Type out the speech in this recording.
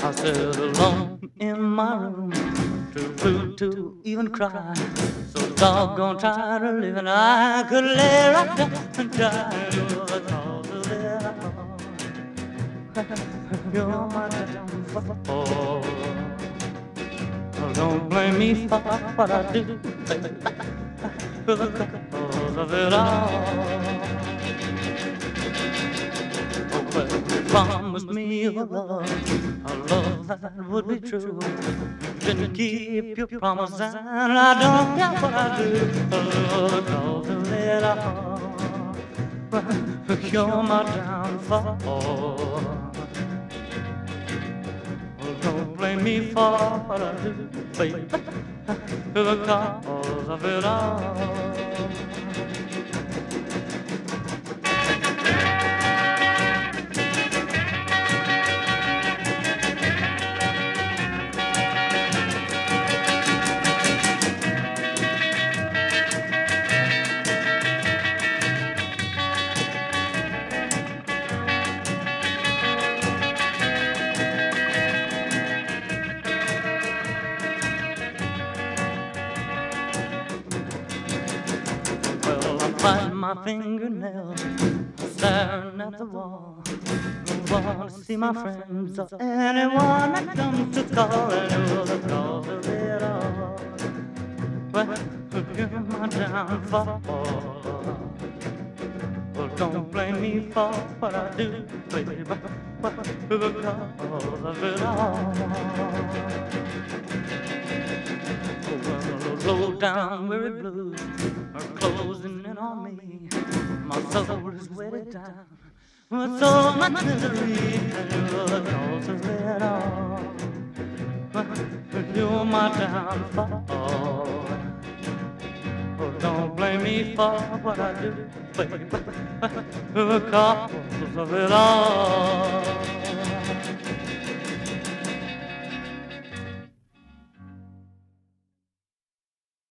I sit alone in my room, too blue to even cry. So doggone tired of living, I could lay right down and die. You're the cause of it all. You're my downfall. Don't blame me for what I do, baby. You're the cause of it all. Promised me a love that would be true. Didn't keep your promise, and I don't care what I do. Cause of it all, you're my downfall. Don't blame me for what I do, baby. The cause of it all. Bite my fingernails, staring at the wall. Don't want to see my friends or anyone that comes to call. And you're the cause of it all. Well, you're my downfall. Well, don't blame me for what I do, baby. You're the cause of it all. Well, low down weary blues are closing in on me. My soul is weighted down with so much misery, and you're the cause of it all. You're my downfall. Oh, don't blame me for what I do, baby. You're the cause of it all.